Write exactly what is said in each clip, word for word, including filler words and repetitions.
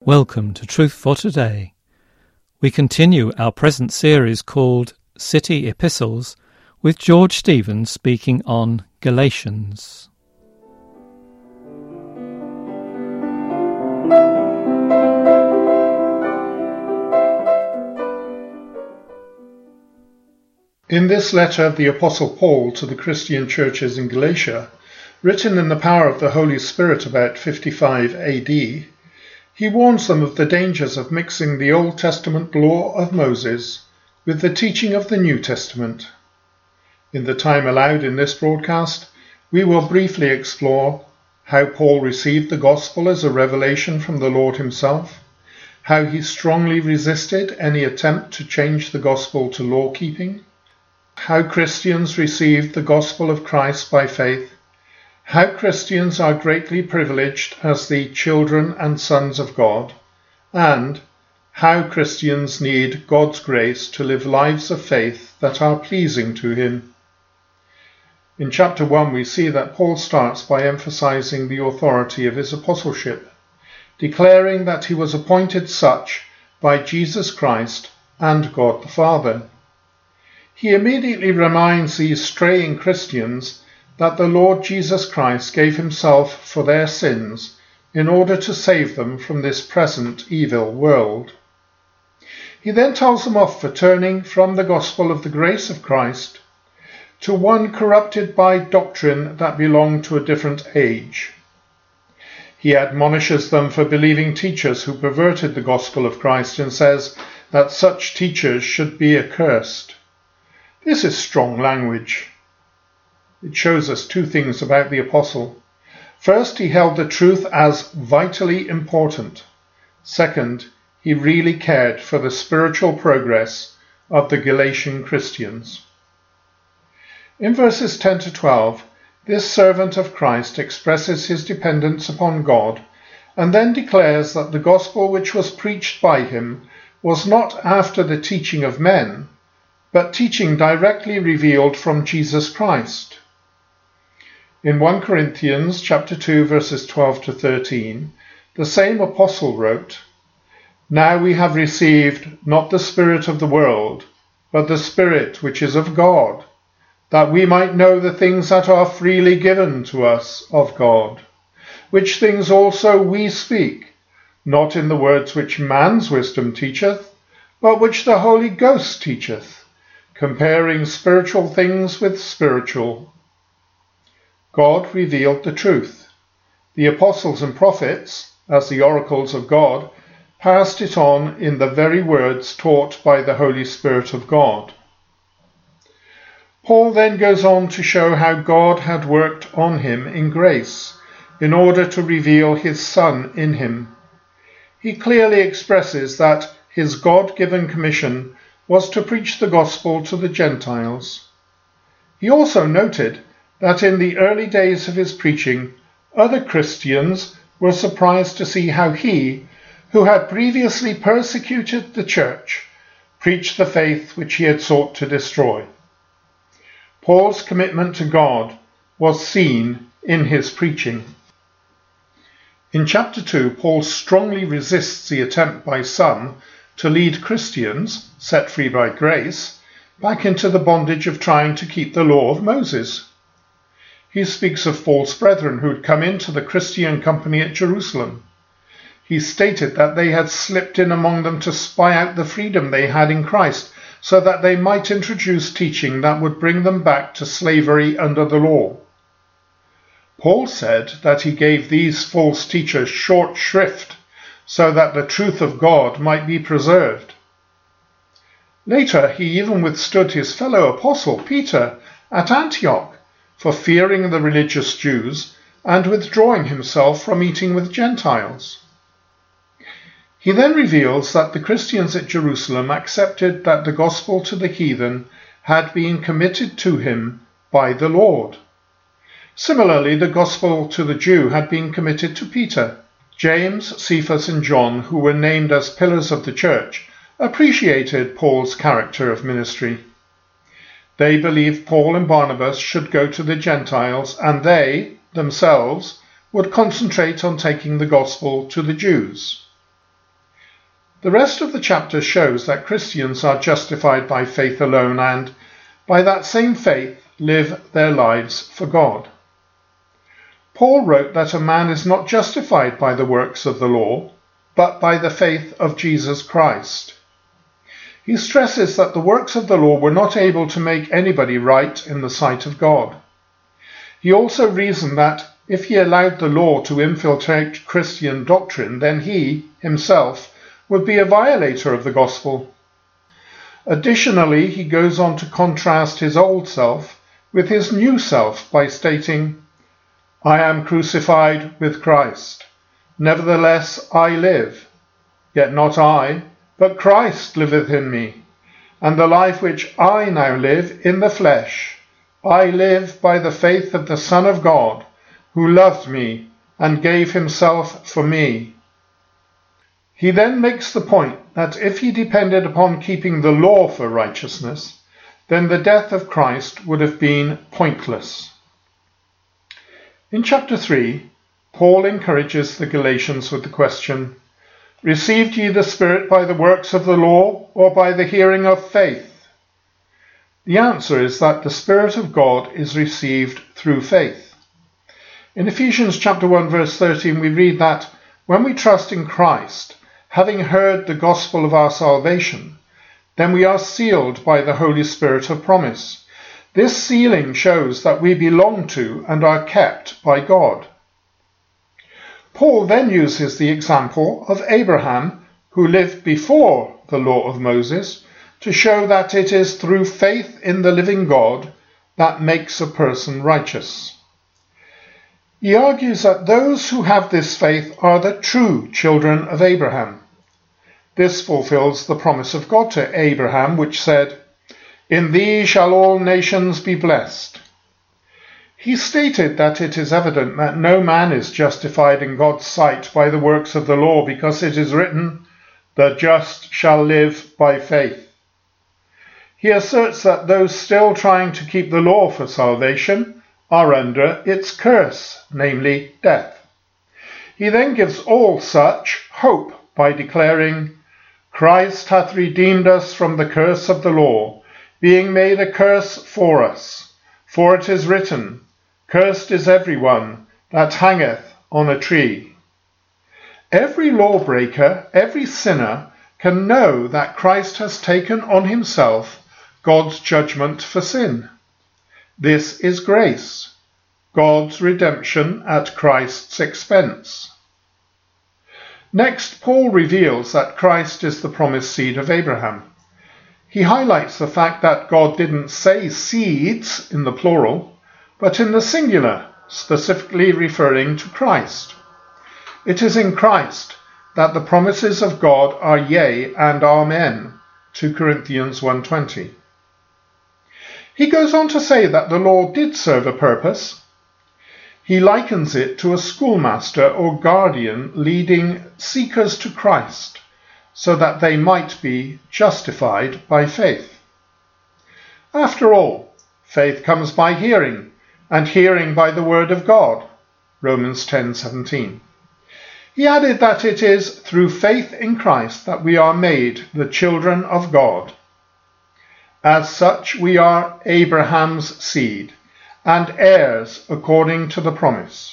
Welcome to Truth for Today. We continue our present series called City Epistles with George Stevens speaking on Galatians. In this letter of the Apostle Paul to the Christian churches in Galatia, written in the power of the Holy Spirit about fifty-five A D, he warns them of the dangers of mixing the Old Testament law of Moses with the teaching of the New Testament. In the time allowed in this broadcast, we will briefly explore how Paul received the gospel as a revelation from the Lord himself, how he strongly resisted any attempt to change the gospel to law-keeping, how Christians received the gospel of Christ by faith, how Christians are greatly privileged as the children and sons of God, and how Christians need God's grace to live lives of faith that are pleasing to him. In chapter one, we see that Paul starts by emphasizing the authority of his apostleship, declaring that he was appointed such by Jesus Christ and God the Father. He immediately reminds these straying Christians that the Lord Jesus Christ gave himself for their sins in order to save them from this present evil world. He then tells them off for turning from the gospel of the grace of Christ to one corrupted by doctrine that belonged to a different age. He admonishes them for believing teachers who perverted the gospel of Christ and says that such teachers should be accursed. This is strong language. It shows us two things about the apostle. First, he held the truth as vitally important. Second, he really cared for the spiritual progress of the Galatian Christians. In verses ten to twelve, this servant of Christ expresses his dependence upon God and then declares that the gospel which was preached by him was not after the teaching of men, but teaching directly revealed from Jesus Christ. In First Corinthians chapter two, verses twelve to thirteen, the same apostle wrote, "Now we have received not the spirit of the world, but the Spirit which is of God, that we might know the things that are freely given to us of God, which things also we speak, not in the words which man's wisdom teacheth, but which the Holy Ghost teacheth, comparing spiritual things with spiritual." God revealed the truth. The apostles and prophets, as the oracles of God, passed it on in the very words taught by the Holy Spirit of God. Paul then goes on to show how God had worked on him in grace in order to reveal his Son in him. He clearly expresses that his God-given commission was to preach the gospel to the Gentiles. He also noted that in the early days of his preaching, other Christians were surprised to see how he, who had previously persecuted the church, preached the faith which he had sought to destroy. Paul's commitment to God was seen in his preaching. In chapter two, Paul strongly resists the attempt by some to lead Christians, set free by grace, back into the bondage of trying to keep the law of Moses. He speaks of false brethren who had come into the Christian company at Jerusalem. He stated that they had slipped in among them to spy out the freedom they had in Christ, so that they might introduce teaching that would bring them back to slavery under the law. Paul said that he gave these false teachers short shrift so that the truth of God might be preserved. Later, he even withstood his fellow apostle Peter at Antioch for fearing the religious Jews and withdrawing himself from eating with Gentiles. He then reveals that the Christians at Jerusalem accepted that the gospel to the heathen had been committed to him by the Lord. Similarly, the gospel to the Jew had been committed to Peter. James, Cephas, and John, who were named as pillars of the church, appreciated Paul's character of ministry. They believed Paul and Barnabas should go to the Gentiles, and they, themselves, would concentrate on taking the gospel to the Jews. The rest of the chapter shows that Christians are justified by faith alone and, by that same faith, live their lives for God. Paul wrote that a man is not justified by the works of the law, but by the faith of Jesus Christ. He stresses that the works of the law were not able to make anybody right in the sight of God. He also reasoned that if he allowed the law to infiltrate Christian doctrine, then he, himself, would be a violator of the gospel. Additionally, he goes on to contrast his old self with his new self by stating, "I am crucified with Christ. Nevertheless I live. Yet not I, but Christ liveth in me. And the life which I now live in the flesh, I live by the faith of the Son of God, who loved me and gave himself for me." He then makes the point that if he depended upon keeping the law for righteousness, then the death of Christ would have been pointless. In chapter three, Paul encourages the Galatians with the question, "Received ye the Spirit by the works of the law, or by the hearing of faith?" The answer is that the Spirit of God is received through faith. In Ephesians chapter one verse thirteen we read that when we trust in Christ, having heard the gospel of our salvation, then we are sealed by the Holy Spirit of promise. This sealing shows that we belong to and are kept by God. Paul then uses the example of Abraham, who lived before the law of Moses, to show that it is through faith in the living God that makes a person righteous. He argues that those who have this faith are the true children of Abraham. This fulfills the promise of God to Abraham, which said, "In thee shall all nations be blessed." He stated that it is evident that no man is justified in God's sight by the works of the law, because it is written, "The just shall live by faith." He asserts that those still trying to keep the law for salvation are under its curse, namely death. He then gives all such hope by declaring, "Christ hath redeemed us from the curse of the law, being made a curse for us. For it is written, Cursed is every one that hangeth on a tree." Every lawbreaker, every sinner, can know that Christ has taken on himself God's judgment for sin. This is grace, God's redemption at Christ's expense. Next, Paul reveals that Christ is the promised seed of Abraham. He highlights the fact that God didn't say seeds in the plural, but in the singular, specifically referring to Christ. It is in Christ that the promises of God are yea and amen, Second Corinthians one twenty. He goes on to say that the law did serve a purpose. He likens it to a schoolmaster or guardian leading seekers to Christ, so that they might be justified by faith. After all, faith comes by hearing, and hearing by the word of God, Romans ten seventeen. He added that it is through faith in Christ that we are made the children of God. As such, we are Abraham's seed, and heirs according to the promise.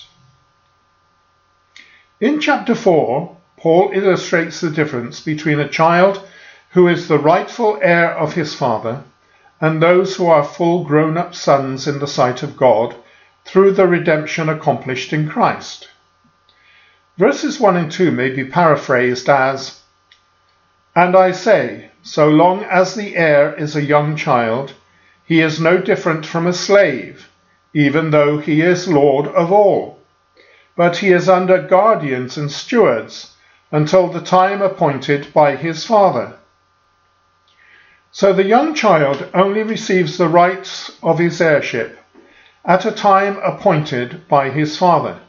In chapter four, Paul illustrates the difference between a child who is the rightful heir of his father and those who are full grown-up sons in the sight of God through the redemption accomplished in Christ. Verses one and two may be paraphrased as, "And I say, so long as the heir is a young child, he is no different from a slave, even though he is Lord of all. But he is under guardians and stewards until the time appointed by his father." So the young child only receives the rights of his heirship at a time appointed by his father.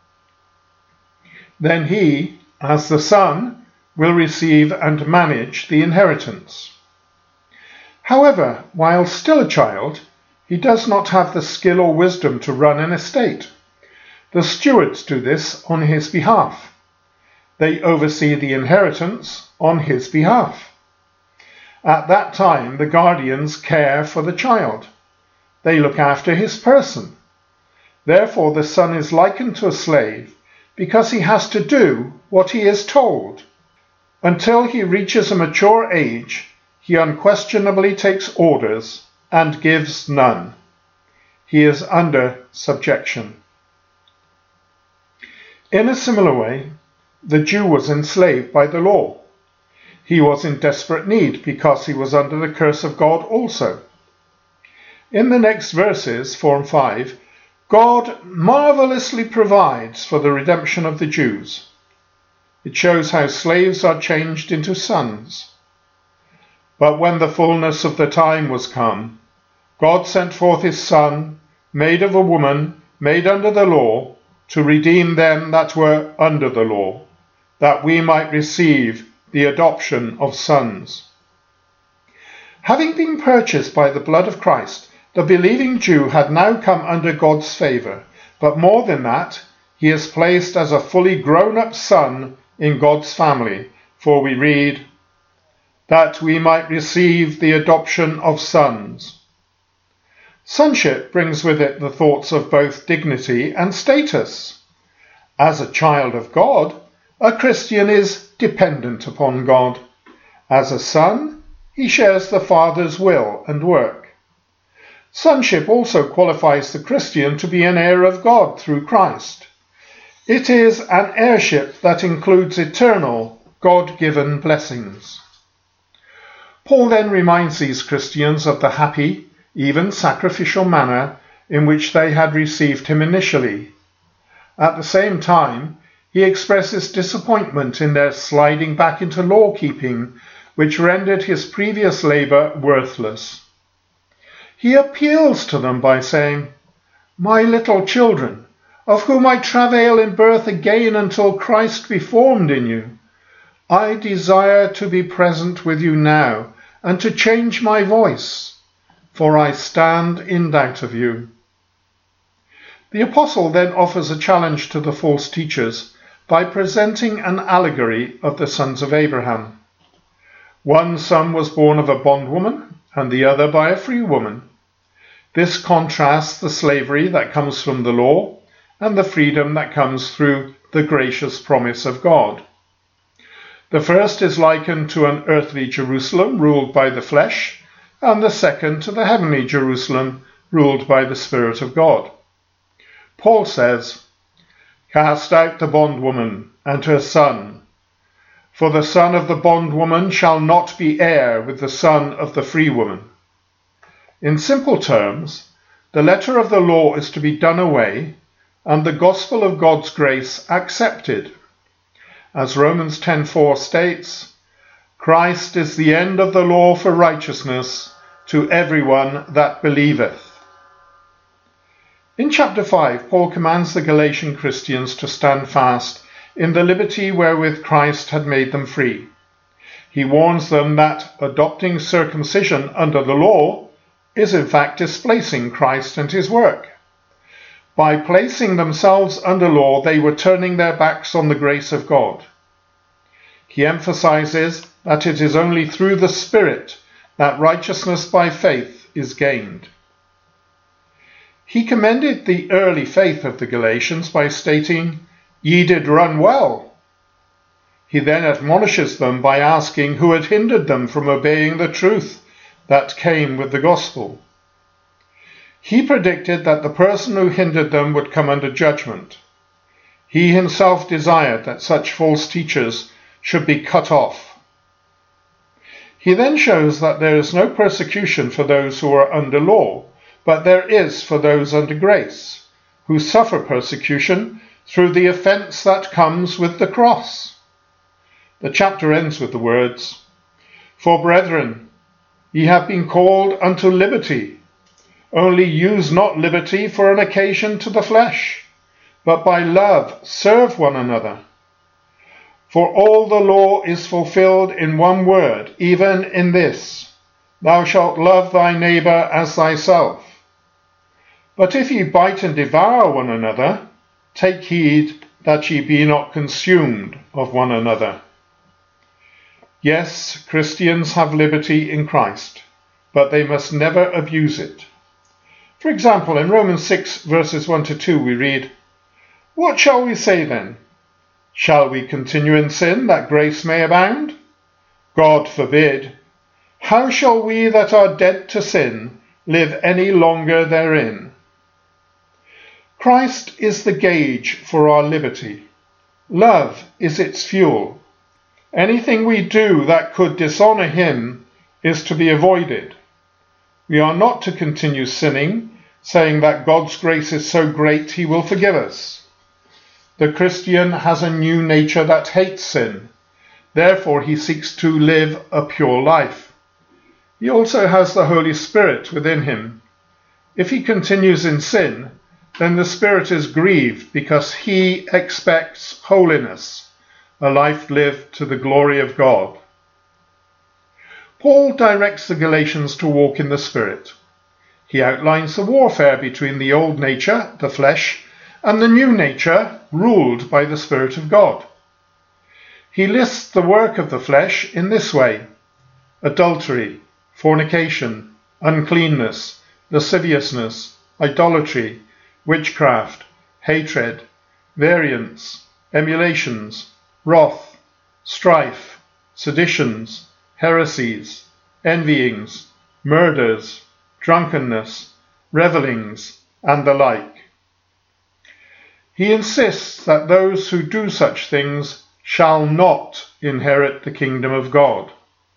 Then he, as the son, will receive and manage the inheritance. However, while still a child, he does not have the skill or wisdom to run an estate. The stewards do this on his behalf. They oversee the inheritance on his behalf. At that time, the guardians care for the child. They look after his person. Therefore, the son is likened to a slave because he has to do what he is told. Until he reaches a mature age, he unquestionably takes orders and gives none. He is under subjection. In a similar way, the Jew was enslaved by the law. He was in desperate need because he was under the curse of God also. In the next verses, four and five, God marvelously provides for the redemption of the Jews. It shows how slaves are changed into sons. But when the fullness of the time was come, God sent forth his Son, made of a woman, made under the law, to redeem them that were under the law, that we might receive the adoption of sons. Having been purchased by the blood of Christ, the believing Jew had now come under God's favour, but more than that, he is placed as a fully grown-up son in God's family, for we read, that we might receive the adoption of sons. Sonship brings with it the thoughts of both dignity and status. As a child of God, a Christian is dependent upon God. As a son, he shares the Father's will and work. Sonship also qualifies the Christian to be an heir of God through Christ. It is an heirship that includes eternal, God-given blessings. Paul then reminds these Christians of the happy, even sacrificial manner in which they had received him initially. At the same time, he expresses disappointment in their sliding back into law-keeping, which rendered his previous labour worthless. He appeals to them by saying, "My little children, of whom I travail in birth again until Christ be formed in you, I desire to be present with you now, and to change my voice, for I stand in doubt of you." The apostle then offers a challenge to the false teachers by presenting an allegory of the sons of Abraham. One son was born of a bondwoman, and the other by a free woman. This contrasts the slavery that comes from the law and the freedom that comes through the gracious promise of God. The first is likened to an earthly Jerusalem ruled by the flesh, and the second to the heavenly Jerusalem ruled by the Spirit of God. Paul says, "Cast out the bondwoman and her son, for the son of the bondwoman shall not be heir with the son of the free woman." In simple terms, the letter of the law is to be done away and the gospel of God's grace accepted. As Romans ten four states, "Christ is the end of the law for righteousness to everyone that believeth." In chapter five, Paul commands the Galatian Christians to stand fast in the liberty wherewith Christ had made them free. He warns them that adopting circumcision under the law is in fact displacing Christ and his work. By placing themselves under law, they were turning their backs on the grace of God. He emphasizes that it is only through the Spirit that righteousness by faith is gained. He commended the early faith of the Galatians by stating, "Ye did run well." He then admonishes them by asking who had hindered them from obeying the truth that came with the gospel. He predicted that the person who hindered them would come under judgment. He himself desired that such false teachers should be cut off. He then shows that there is no persecution for those who are under law, but there is for those under grace, who suffer persecution through the offence that comes with the cross. The chapter ends with the words, "For brethren, ye have been called unto liberty. Only use not liberty for an occasion to the flesh, but by love serve one another. For all the law is fulfilled in one word, even in this, Thou shalt love thy neighbour as thyself. But if ye bite and devour one another, take heed that ye be not consumed of one another. Yes, Christians have liberty in Christ, but they must never abuse it. For example, in Romans six verses one to two we read, "What shall we say then? Shall we continue in sin that grace may abound? God forbid. How shall we that are dead to sin live any longer therein?" Christ is the gauge for our liberty. Love is its fuel. Anything we do that could dishonour him is to be avoided. We are not to continue sinning, saying that God's grace is so great he will forgive us. The Christian has a new nature that hates sin. Therefore he seeks to live a pure life. He also has the Holy Spirit within him. If he continues in sin, then the Spirit is grieved because he expects holiness, a life lived to the glory of God. Paul directs the Galatians to walk in the Spirit. He outlines the warfare between the old nature, the flesh, and the new nature, ruled by the Spirit of God. He lists the work of the flesh in this way: adultery, fornication, uncleanness, lasciviousness, idolatry, witchcraft, hatred, variance, emulations, wrath, strife, seditions, heresies, envyings, murders, drunkenness, revellings, and the like. He insists that those who do such things shall not inherit the kingdom of God.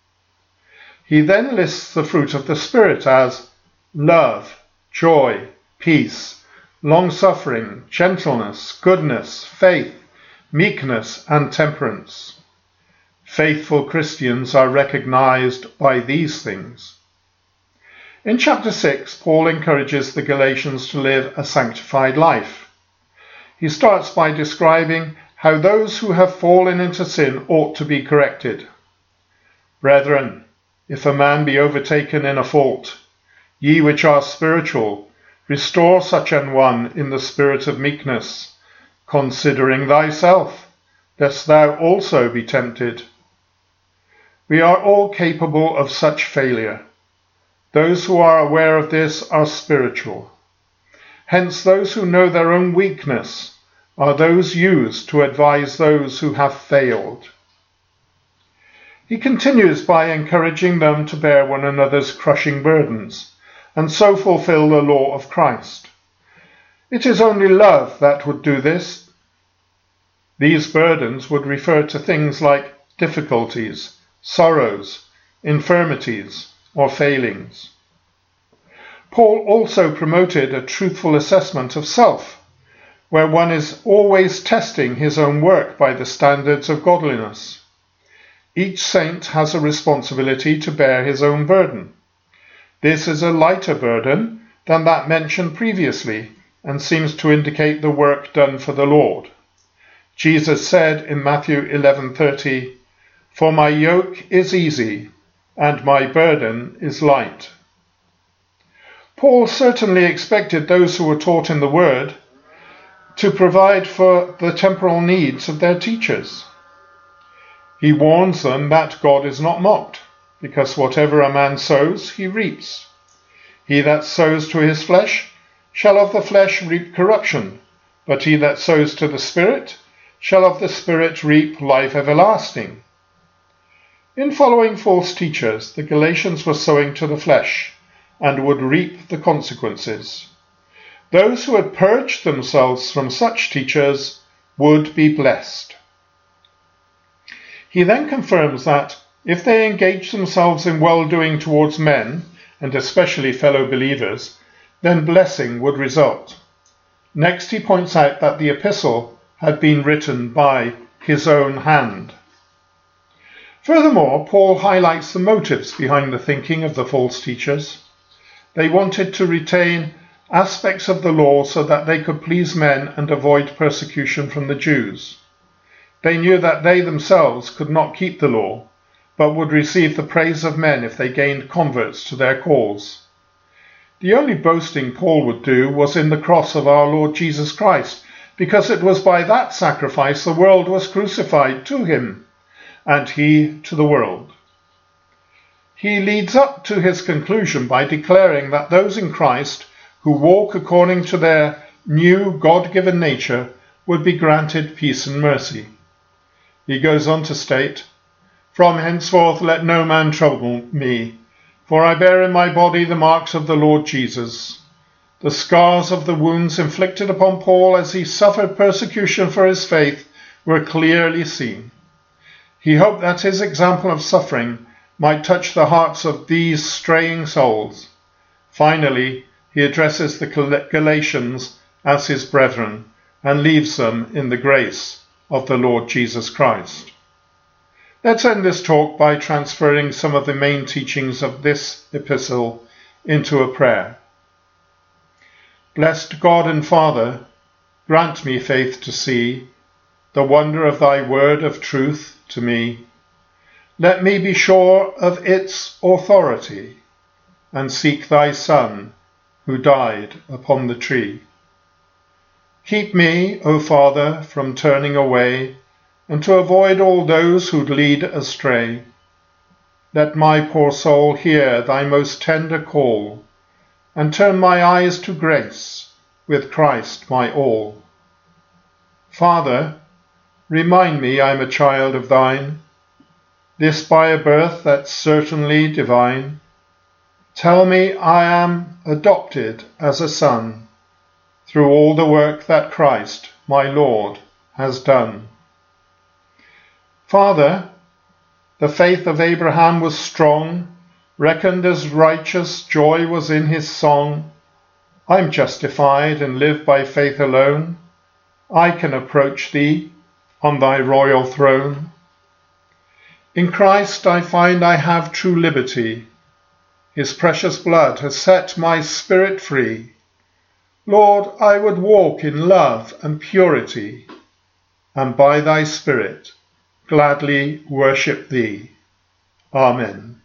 He then lists the fruit of the Spirit as love, joy, peace, long-suffering, gentleness, goodness, faith, meekness, and temperance. Faithful Christians are recognized by these things. In chapter six, Paul encourages the Galatians to live a sanctified life. He starts by describing how those who have fallen into sin ought to be corrected. Brethren, if a man be overtaken in a fault, ye which are spiritual, restore such an one in the spirit of meekness, considering thyself, lest thou also be tempted. We are all capable of such failure. Those who are aware of this are spiritual. Hence, those who know their own weakness are those used to advise those who have failed. He continues by encouraging them to bear one another's crushing burdens, and so fulfill the law of Christ. It is only love that would do this. These burdens would refer to things like difficulties, sorrows, infirmities, or failings. Paul also promoted a truthful assessment of self, where one is always testing his own work by the standards of godliness. Each saint has a responsibility to bear his own burden. This is a lighter burden than that mentioned previously, and seems to indicate the work done for the Lord. Jesus said in Matthew eleven thirty, "For my yoke is easy, and my burden is light." Paul certainly expected those who were taught in the Word to provide for the temporal needs of their teachers. He warns them that God is not mocked, because whatever a man sows, he reaps. He that sows to his flesh shall of the flesh reap corruption, but he that sows to the Spirit shall of the Spirit reap life everlasting. In following false teachers, the Galatians were sowing to the flesh, and would reap the consequences. Those who had purged themselves from such teachers would be blessed. He then confirms that if they engage themselves in well-doing towards men, and especially fellow believers, then blessing would result. Next he points out that the epistle had been written by his own hand. Furthermore, Paul highlights the motives behind the thinking of the false teachers. They wanted to retain aspects of the law so that they could please men and avoid persecution from the Jews. They knew that they themselves could not keep the law, but would receive the praise of men if they gained converts to their cause. The only boasting Paul would do was in the cross of our Lord Jesus Christ, because it was by that sacrifice the world was crucified to him, and he to the world. He leads up to his conclusion by declaring that those in Christ who walk according to their new God-given nature would be granted peace and mercy. He goes on to state, "From henceforth let no man trouble me, for I bear in my body the marks of the Lord Jesus." The scars of the wounds inflicted upon Paul as he suffered persecution for his faith were clearly seen. He hoped that his example of suffering might touch the hearts of these straying souls. Finally, he addresses the Galatians as his brethren and leaves them in the grace of the Lord Jesus Christ. Let's end this talk by transferring some of the main teachings of this epistle into a prayer. Blessed God and Father, grant me faith to see the wonder of thy word of truth to me. Let me be sure of its authority and seek thy Son who died upon the tree. Keep me, O Father, from turning away and to avoid all those who lead astray. Let my poor soul hear thy most tender call and turn my eyes to grace with Christ my all. Father, remind me I'm a child of thine, this by a birth that's certainly divine. Tell me I am adopted as a son through all the work that Christ, my Lord, has done. Father, the faith of Abraham was strong, reckoned as righteous, joy was in his song. I'm justified and live by faith alone. I can approach thee on thy royal throne. In Christ I find I have true liberty. His precious blood has set my spirit free. Lord, I would walk in love and purity, and by thy Spirit gladly worship thee. Amen.